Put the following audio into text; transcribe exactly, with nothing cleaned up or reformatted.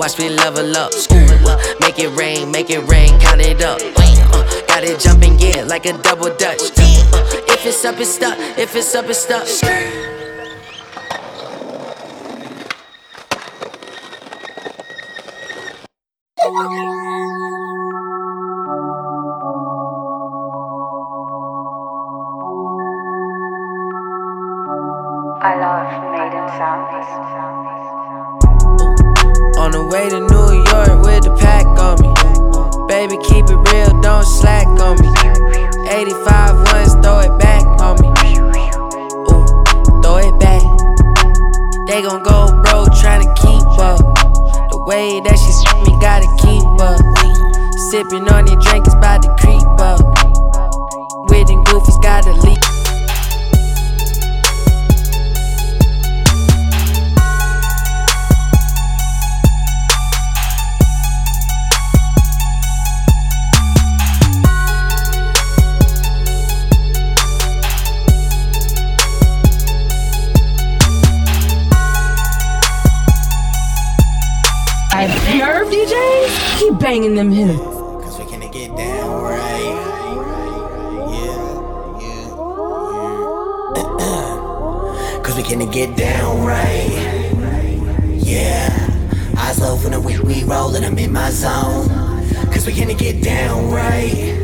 watch me level up. Uh, make it rain, make it rain, count it up. Uh, got it jumping, yeah, like a double dutch. Uh, if it's up, it's stuck. If it's up, it's stuck. I love Maiden sounds. On the way to New York with the pack on me. Baby, keep it real, don't slack on me. eighty-five ones, throw it back on me. Ooh, throw it back. They gon' go broke tryna keep up. The way that she s me gotta keep up. Sippin' on the drink is bout to creep up. With them goofies gotta leave. Nerve D Js, keep banging them hits. Cause we finna get down right. Yeah, yeah, yeah. Cause we finna get down right. Yeah. Eyes low from the week we rollin', I'm in my zone. Cause we finna get down right.